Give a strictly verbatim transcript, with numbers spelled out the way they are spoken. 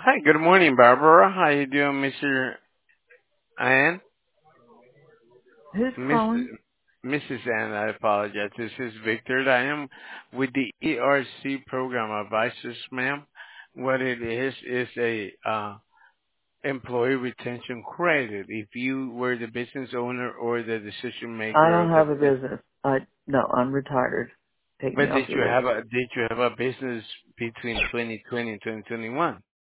Hi, good morning, Barbara. How you doing, Mister Ann? Who's Miss calling? Missus Ann, I apologize. This is Victor. I am with the E R C program advisors, ma'am. What it is is a uh, employee retention credit. If you were the business owner or the decision I maker don't of the have a business, business. I no, I'm retired. Take me but off did your you list. have a did you have a business between twenty twenty and twenty twenty-one?